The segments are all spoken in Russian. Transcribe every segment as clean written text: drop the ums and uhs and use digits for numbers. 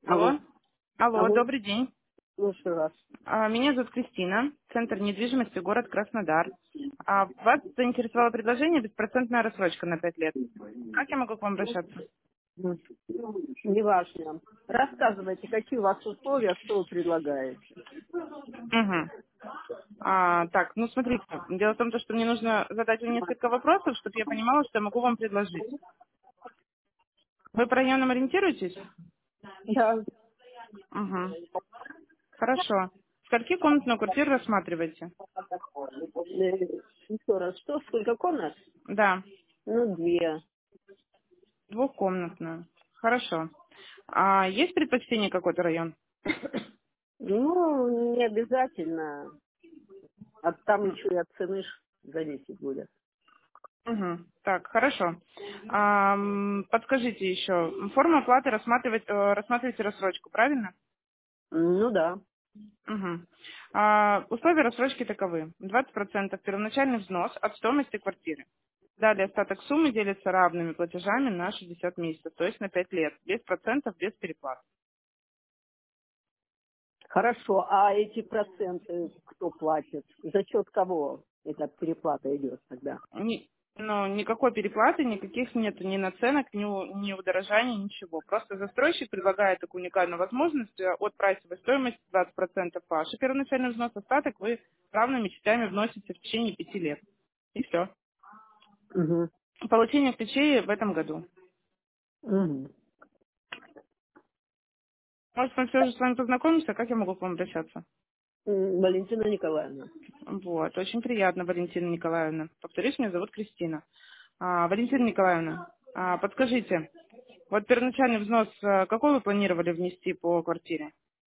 Алло. Алло. Алло, Алло. добрый день. Слушаю вас. Меня зовут Кристина, Центр недвижимости, город Краснодар. Вас заинтересовало предложение беспроцентная рассрочка на 5 лет. Как я могу к вам обращаться? М. Неважно. Рассказывайте, какие у вас условия, что вы предлагаете. Угу. Так, ну смотрите, дело в том, что мне нужно задать вам несколько вопросов, чтобы я понимала, что я могу вам предложить. Вы по районам ориентируетесь? Да. Угу. Хорошо. Скольки комнатную квартиру рассматриваете? Еще раз, что, сколько комнат? Да, Ну, две. двухкомнатную. Хорошо. Есть предпочтение какой-то район? Ну, не обязательно. А там еще и от цены зависеть будет. Мгм. Так, хорошо. Подскажите еще, форма оплаты рассматриваете рассрочку, правильно? Ну, да. Мгм. Условия рассрочки таковы. 20% первоначальный взнос от стоимости квартиры. Далее остаток суммы делится равными платежами на 60 месяцев, то есть на 5 лет, без процентов, без переплат. Хорошо. А эти проценты кто платит? За счет кого эта переплата идет тогда? Но никакой переплаты, никаких нет ни наценок, ни удорожаний, ничего. Просто застройщик предлагает такую уникальную возможность от прайсовой стоимости 20% ваш первоначальный взнос, остаток вы равными частями вносите в течение 5 лет. И все. Угу. Получение ключей в этом году. Угу. Может, мы все же с вами познакомимся, как я могу к вам обращаться? Валентина Николаевна. Вот, очень приятно, Валентина Николаевна. Повторюсь, меня зовут Кристина. Валентина Николаевна, подскажите, вот первоначальный взнос, какой вы планировали внести по квартире?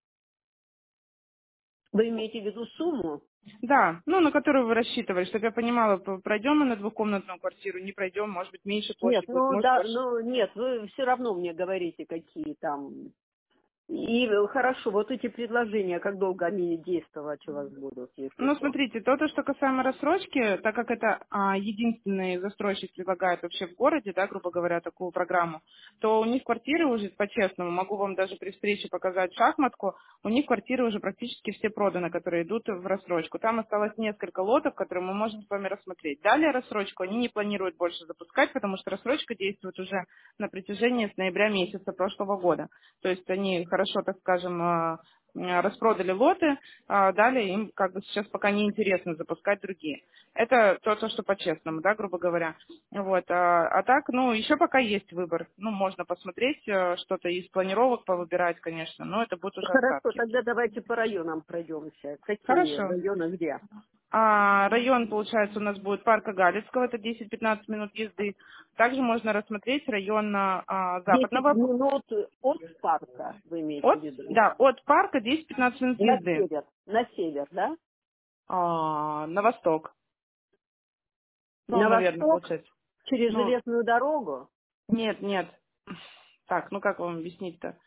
Вы имеете в виду сумму? Да, ну, на которую вы рассчитывали, чтобы я понимала, пройдем мы на двухкомнатную квартиру, не пройдем, может быть, меньше Нет, площадь будет, ну может да, больше. ну нет, вы все равно мне говорите, какие там. И хорошо, вот эти предложения, как долго они действовать у вас будут, если Ну, что. смотрите, то, что касаемо рассрочки, так как это единственный застройщик предлагает вообще в городе, да, грубо говоря, такую программу, то у них квартиры уже, по-честному, могу вам даже при встрече показать шахматку, у них квартиры уже практически все проданы, которые идут в рассрочку. Там осталось несколько лотов, которые мы можем с вами рассмотреть. Далее рассрочку они не планируют больше запускать, потому что рассрочка действует уже на протяжении с ноября месяца прошлого года. То есть они хорошо, так скажем, распродали лоты, далее им как бы сейчас пока не интересно запускать другие. Это то, что по-честному, да, грубо говоря. Вот, а так, ну, еще пока есть выбор. Ну, можно посмотреть, что-то из планировок повыбирать, конечно, но это будут уже Хорошо, остатки. тогда давайте по районам пройдемся. Какие Хорошо. районы где? Район, получается, у нас будет парка Галицкого, это 10-15 минут езды. Также можно рассмотреть район 10 западного, минут от парка, вы имеете в виду? от парка 10-15 минут На езды, север. На север, да? на восток. Ну, На наверное, восток получается. через Ну, железную дорогу. нет, нет. Так, ну как вам объяснить-то?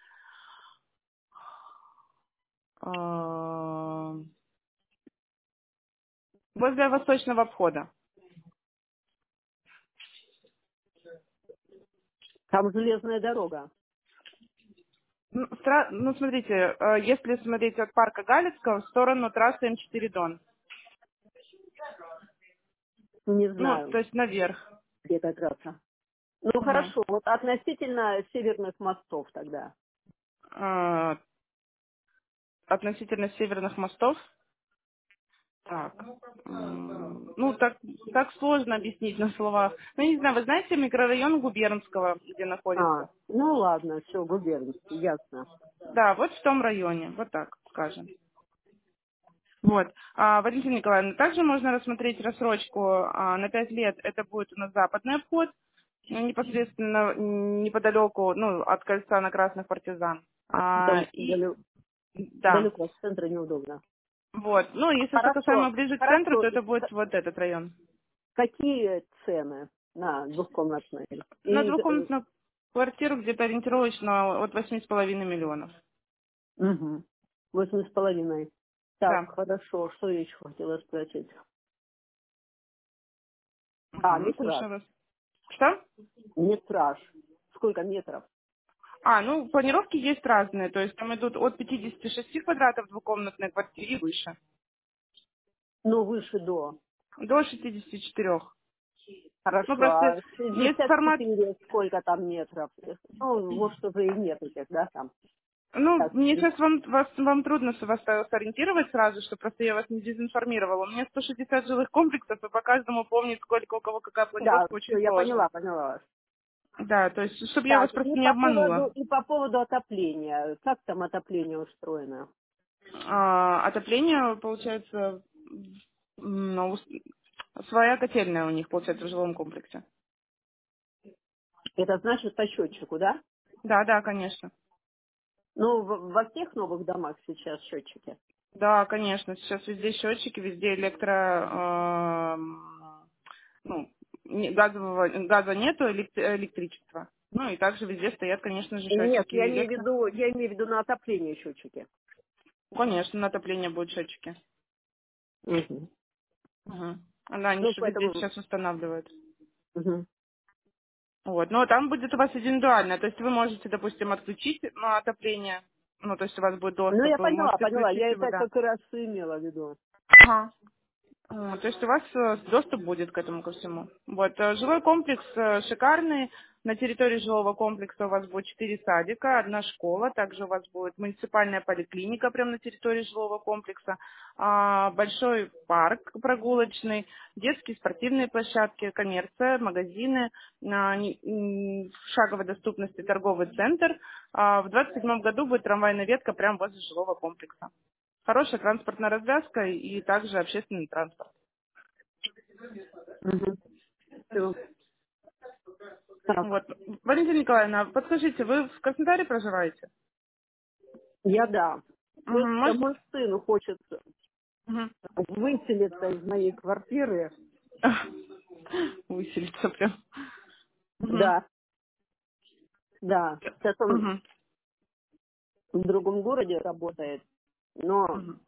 А, Возле восточного входа. Там железная дорога. Ну, смотрите, если смотреть от парка Галицкого в сторону трассы М4 Дон. Не Ну, знаю, то есть наверх. где эта трасса. Ну Мгм. хорошо, вот относительно северных мостов тогда. А, Относительно северных мостов. Так. Ну, так сложно объяснить на словах. Ну, не знаю, вы знаете микрорайон Губернского, где находится? Ну ладно, все, губернский, ясно. Да, вот в том районе, вот так скажем. Вот. Валентина Николаевна, также можно рассмотреть рассрочку на 5 лет. Это будет у нас западный обход, непосредственно неподалеку, ну, от кольца на Красных Партизан. Потому что И да, далеко от центра неудобно. вот. Ну, если что касаемо Хорошо, ближе к центру, хорошо. то это будет вот этот район. Какие цены на двухкомнатные? На И, двухкомнатную квартиру где-то ориентировочно от 8,5 миллионов. угу, 8,5. Так, Да. хорошо. Что я еще хотела спросить? Угу, Метраж. слушаю вас. Что? Метраж. Сколько метров? Ну, планировки есть разные, то есть там идут от 56 квадратов двухкомнатной квартиры и выше, Ну, выше до. до 64. Ну, Хорошо. просто А есть формат. 64 сколько там метров? Ну, может, уже и нет этих, да, там. Ну, Так, мне сейчас вам трудно вас сориентировать сразу, что просто я вас не дезинформировала. У меня 160 жилых комплексов, и по каждому помнить, сколько у кого какая да, планировка, очень все, я сложно. поняла вас. Да, то есть, чтобы я вас Так, просто не обманула. и по поводу отопления. Как там отопление устроено? Отопление, получается, своя котельная у них, получается, в жилом комплексе. Это значит по счетчику, да? Да, да, конечно. Ну, во всех новых домах сейчас счетчики. Да, конечно. Сейчас везде счетчики, везде ну, газа нету, электричества. Ну и также везде стоят, конечно же, Нет, счетчики электро. я имею в виду на отопление счетчики. Конечно, на отопление будут счетчики. Угу. Угу. Да, они Ну, же везде поэтому... сейчас устанавливают. Мгм. Вот. Но там будет у вас индивидуально. То есть вы можете, допустим, отключить отопление. Ну, то есть у вас будет Ну, я доступ, вы поняла, можете поняла. включить Я его, это да. как раз и имела в виду. Ага. То есть у вас доступ будет к этому ко всему. Вот, жилой комплекс шикарный. На территории жилого комплекса у вас будет 4 садика, одна школа, также у вас будет муниципальная поликлиника прямо на территории жилого комплекса, большой парк прогулочный, детские спортивные площадки, коммерция, магазины, в шаговой доступности торговый центр. В 27 году будет трамвайная ветка прямо возле жилого комплекса. Хорошая транспортная развязка и также общественный транспорт. Угу. Все. Так, Вот. Валентина Николаевна, подскажите, вы в Краснодаре проживаете? я да. Мгм, Просто может... мой сын хочет Мгм. выселиться из моей квартиры. Выселиться прям. Мгм. Да, да. Сейчас он Мгм. в другом городе работает, но Мгм.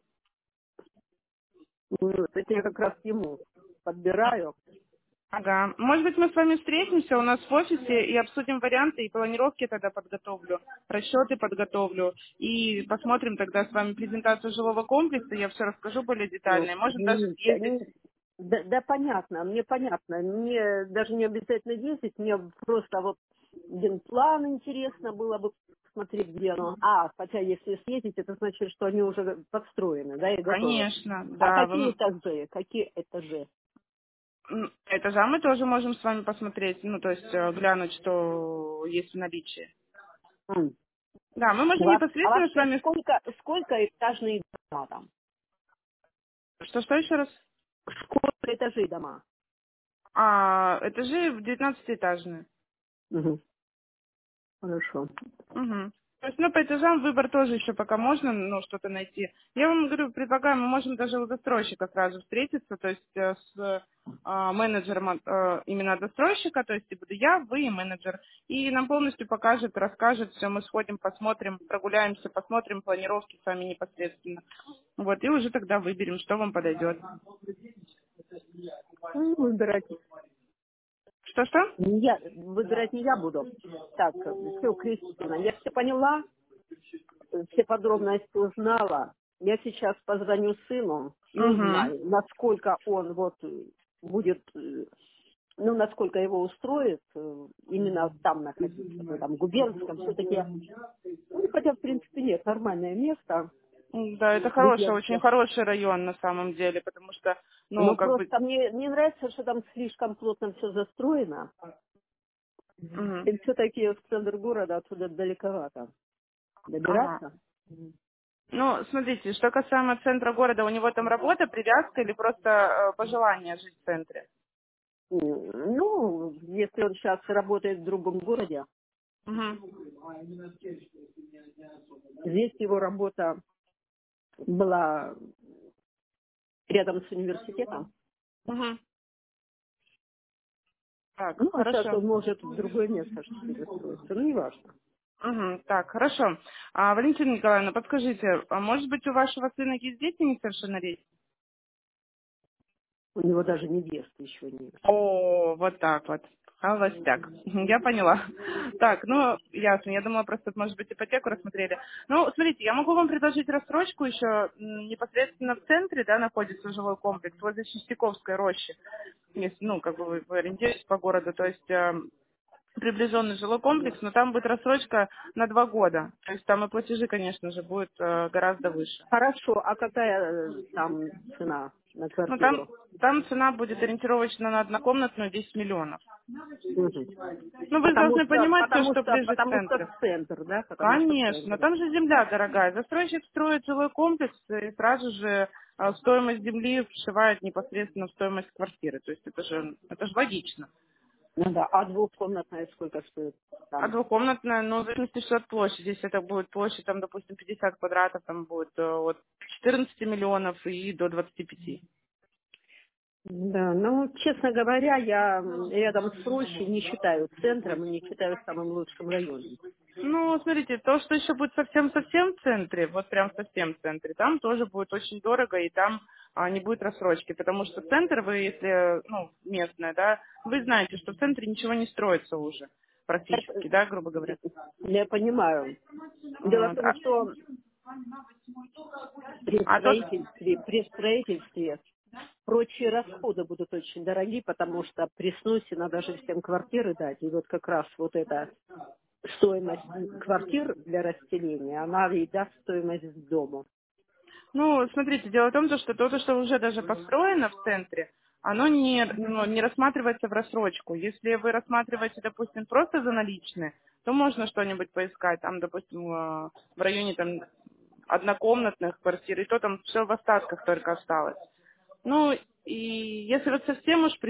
это я как раз ему подбираю. Ага. Может быть, мы с вами встретимся у нас в офисе и обсудим варианты и планировки тогда подготовлю, расчеты подготовлю и посмотрим тогда с вами презентацию жилого комплекса, я все расскажу более Ну, детально. Можем даже да, съездить. да, да, понятно, мне понятно. Мне даже не обязательно ездить, мне просто вот генплан интересно было бы посмотреть, где оно. Хотя если съездить, это значит, что они уже подстроены, да, и готовы. Конечно, А да. какие этажи? Какие этажи? Этажа мы тоже можем с вами посмотреть, ну, то есть глянуть, что есть в наличии. М. Да, мы можем непосредственно с Вообще вами... сколько этажные дома там? Что еще раз? Сколько этажей дома? Этажи в 19-этажные. Мгм. Хорошо. Угу. То есть, ну, по этажам выбор тоже еще пока можно, ну, что-то найти. Я вам говорю, предлагаю, мы можем даже у застройщика сразу встретиться, то есть с менеджером именно застройщика, то есть и буду я, вы и менеджер. И нам полностью покажет, расскажет, все, мы сходим, посмотрим, прогуляемся, посмотрим планировки с вами непосредственно. Вот, и уже тогда выберем, что вам подойдет. Ну, выбирать Что-что? выбирать не я буду. Так, все, Кристина, я все поняла, все подробности узнала. Я сейчас позвоню сыну и Угу. узнаю, насколько он вот будет, ну, насколько его устроит именно там находиться, в этом губернском. Все-таки, ну, хотя, в принципе, нет, нормальное место Да, это хороший, очень губернское. хороший район на самом деле, потому что, ну, Но как бы... просто мне не нравится, что там слишком плотно все застроено. Мгм. И все-таки в центр города оттуда далековато. Ага. Добираться? Ну, смотрите, что касаемо центра города, у него там работа, привязка или просто пожелание жить в центре? Ну, если он сейчас работает в другом городе, Угу. здесь его работа была рядом с университетом. Угу. Так, Ну, а сейчас хорошо. он может в другое место перестроиться. Ну, неважно. Угу. Так, хорошо. Валентина Николаевна, подскажите, может быть, у вашего сына есть дети несовершеннолетние? У него даже невесты еще нет. О, вот так вот. Холостяк. Я поняла. Так, ну, ясно. Я думала, просто, может быть, ипотеку рассмотрели. Ну, смотрите, я могу вам предложить рассрочку еще непосредственно в центре, да, находится жилой комплекс, возле Чистяковской рощи. Если, ну, как бы вы ориентируетесь по городу, то есть приближенный жилой комплекс, но там будет рассрочка на 2 года. То есть там и платежи, конечно же, будут гораздо выше. Хорошо, а какая там цена на Ну, квартиру? там цена будет ориентировочно на однокомнатную 10 миллионов. Мгм. Ну, вы Потому должны что, понимать то, потому что что, ближе к потому что центру. в центр, да, потому что в Конечно, центр. там же земля дорогая. Застройщик строит жилой комплекс и сразу же стоимость земли вшивает непосредственно в стоимость квартиры. То есть это же логично. Ну да, а двухкомнатная сколько стоит А там? двухкомнатная, ну, в зависимости от площади. Если это будет площадь, там, допустим, 50 квадратов, там будет от 14 миллионов и до 25. Да, ну, честно говоря, я рядом с Рощей не считаю центром и не считаю самым лучшим районом. Ну, смотрите, то, что еще будет совсем-совсем в центре, вот прям совсем в центре, там тоже будет очень дорого, и там не будет рассрочки, потому что центр, вы, если, ну, местная, да, вы знаете, что в центре ничего не строится уже Это, практически, да, грубо говоря. я понимаю. Дело в Вот. том, что А тот, при строительстве прочие расходы будут очень дороги, потому что при сносе надо же всем квартиры дать. И вот как раз вот эта стоимость квартир для расселения, она и даст стоимость дому. ну, смотрите, дело в том, что то, что уже даже построено в центре, оно не рассматривается в рассрочку. Если вы рассматриваете, допустим, просто за наличные, то можно что-нибудь поискать, там, допустим, в районе там однокомнатных квартир, и то там все в остатках только осталось. Ну, и если вот совсем уж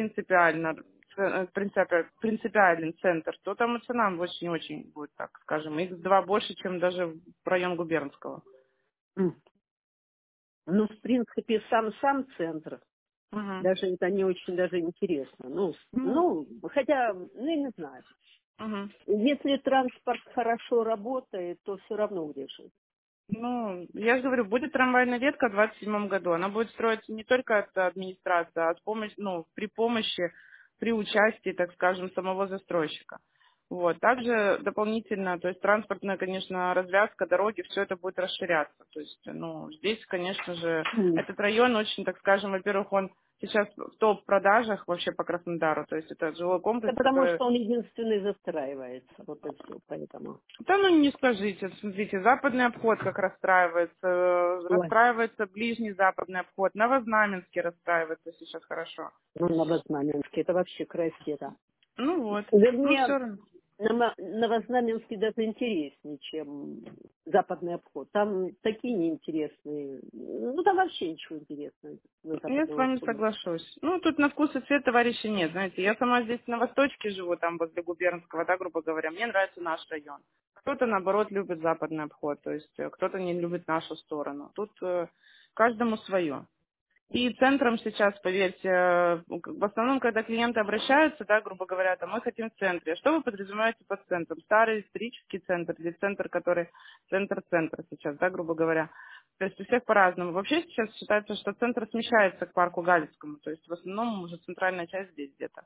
принципиален центр, то там и цена очень-очень будет, так скажем, x2 больше, чем даже в район губернского. М. Ну, в принципе, сам центр, Мгм. даже это не очень даже интересно. Ну, Ну, хотя, ну, я не знаю. мгм. Если транспорт хорошо работает, то все равно удешевит. Ну, я же говорю, будет трамвайная ветка в 27 году. Она будет строиться не только от администрации, а при помощи, при участии, так скажем, самого застройщика. Вот. Также дополнительно, то есть транспортная, конечно, развязка, дороги, все это будет расширяться. То есть, ну, здесь, конечно же, этот район очень, так скажем, во-первых, он сейчас в топ-продажах вообще по Краснодару. То есть это жилой Это комплекс, потому, который. что он единственный застраивается. Вот и все, поэтому. Да, ну не скажите, смотрите, западный обход как расстраивается, Ой, расстраивается ближний западный обход, Новознаменский расстраивается сейчас хорошо. ну, Новознаменский, это вообще край света. Ну вот, ну Вернее, все равно. Новознаменский даже интереснее, чем западный обход. Там такие неинтересные. Ну, там вообще ничего интересного на Я с западном вами обходе. соглашусь. Ну, тут на вкус и цвет товарища нет, знаете. Я сама здесь на Восточке живу, там возле Губернского, да, грубо говоря. Мне нравится наш район. Кто-то, наоборот, любит западный обход, то есть кто-то не любит нашу сторону. Тут каждому свое. И центром сейчас, поверьте, в основном, когда клиенты обращаются, да, грубо говоря, там, мы хотим в центре. Что вы подразумеваете под центром? Старый исторический центр или центр, который центр сейчас, да, грубо говоря. То есть у всех по-разному. Вообще сейчас считается, что центр смещается к парку Галицкому. То есть в основном уже центральная часть здесь где-то.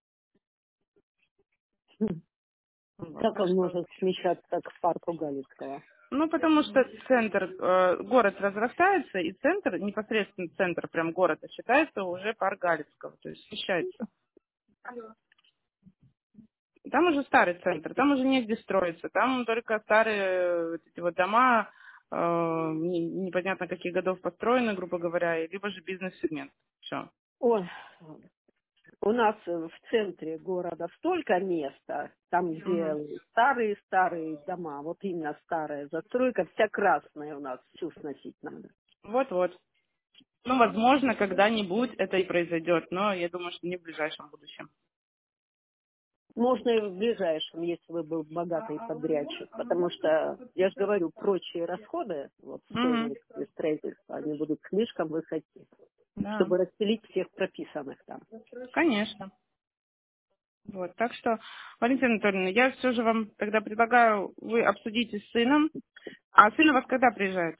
Хм. Вот, Как так он что. может смещаться к парку Галицкого? Ну, потому что центр, город разрастается, и центр, непосредственно центр прям города, считается уже парк Галицкого, то есть смещается. Там уже старый центр, там уже негде строиться, там только старые вот эти вот дома, непонятно каких годов построены, грубо говоря, либо же бизнес-сегмент. Все. Ой, у нас в центре города столько места, там, где старые-старые дома, вот именно старая застройка, вся красная у нас, всю сносить надо. Вот-вот. Ну, возможно, когда-нибудь это и произойдет, но я думаю, что не в ближайшем будущем. Можно и в ближайшем, если вы был богатый подрядчик, потому что, я же говорю, прочие расходы, вот Угу. стоимость строительства, они будут слишком высоки, Да, чтобы расселить всех прописанных там. конечно. Вот, так что, Валентина Анатольевна, я все же вам тогда предлагаю, вы обсудите с сыном. А сын у вас когда приезжает?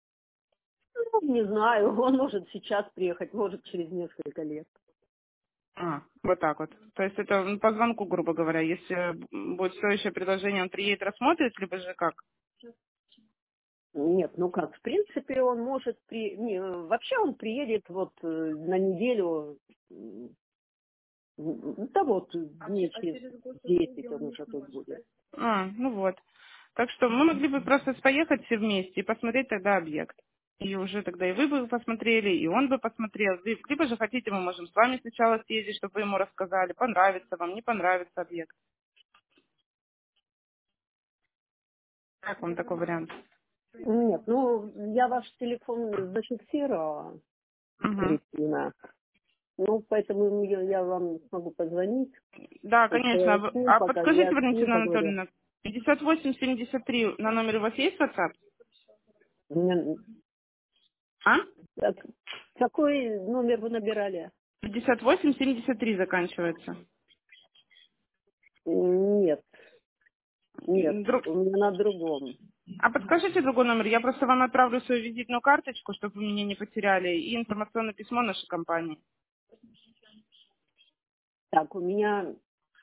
Ну, не знаю, он может сейчас приехать, может через несколько лет. Вот так вот. То есть это по звонку, грубо говоря. Если будет стоящее предложение, он приедет, рассмотрит, либо же как? Нет, ну как, в принципе, он может вообще он приедет вот на неделю, да вот дней через 10 он уже тут будет. Ну вот. Так что мы могли бы просто поехать все вместе и посмотреть тогда объект. И уже тогда и вы бы посмотрели, и он бы посмотрел. Либо же хотите, мы можем с вами сначала съездить, чтобы вы ему рассказали, понравится вам, не понравится объект. Как вам такой вариант? Нет, ну я ваш телефон зафиксировала, Угу. Кристина. Ну, поэтому я вам смогу позвонить, Да, конечно. я с ним А подскажите, я с ним Валентина поговорю. Анатольевна, 5873 на номере у вас есть WhatsApp? У меня- А? так, какой номер вы набирали? 5873 заканчивается. Нет, нет, Друг... у меня на другом. А подскажите другой номер. Я просто вам отправлю свою визитную карточку, чтобы вы меня не потеряли, и информационное письмо нашей компании. Так, у меня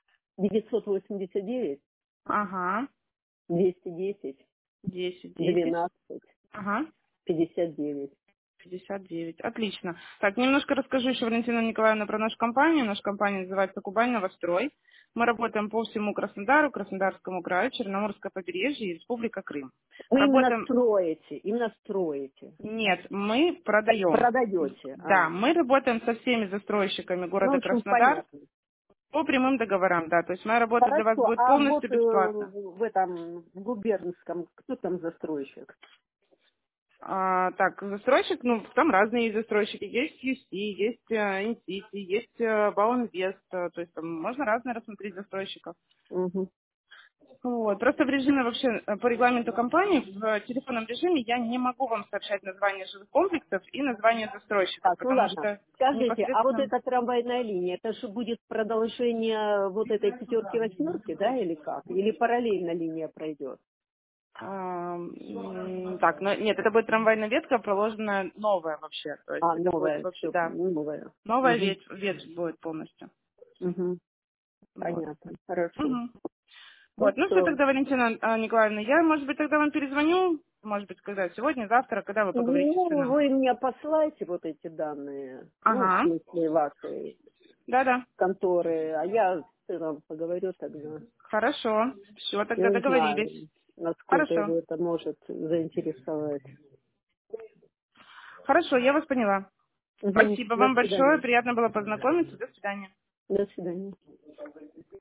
989 Ага. 210 10. 12 Ага. 59. 59. Отлично. Так, немножко расскажу еще, Валентина Николаевна, про нашу компанию. Наша компания называется «Кубань Новострой». Мы работаем по всему Краснодару, Краснодарскому краю, Черноморское побережье и Республика Крым. Вы Работаем... именно строите. Нет, мы продаем. Продаете. Да, мы работаем со всеми застройщиками Ну, в города общем, Краснодар понятно. по прямым договорам, да. То есть моя работа для вас Хорошо, будет а вот полностью бесплатна. в этом в губернском, кто там застройщик? Так, застройщик, ну, там разные есть застройщики. Есть UC, есть Инсити, есть Баунвест. То есть там можно разные рассмотреть застройщиков. Мгм. Вот. Просто в режиме вообще, по регламенту компании, в телефонном режиме я не могу вам сообщать название жилых комплексов и название застройщиков, Так, ну потому ладно. что Скажите, а вот непосредственно... эта трамвайная линия, это же будет продолжение вот этой пятерки-восьмерки, да, или как? Или параллельно линия пройдет? Так, но нет, это будет трамвайная ветка, проложенная новая вообще. То есть А, это будет новая, вообще, все, да, новая. новая Угу. ветвь будет полностью. Угу. Вот. Понятно, хорошо. Мгм. Ну Вот, ну все что, тогда, Валентина Николаевна, я, может быть, тогда вам перезвоню, может быть, когда сегодня, завтра, когда вы поговорите с ну, сыном. вы мне посылаете вот эти данные, ну, в Ага, смысле вашей да-да, конторы, а я с сыном поговорю тогда. хорошо, все, тогда Не договорились. знаю, насколько Хорошо, его это может заинтересовать. хорошо, я вас поняла. Мгм. Спасибо До вам большое, свидания. приятно было познакомиться, до свидания. До свидания.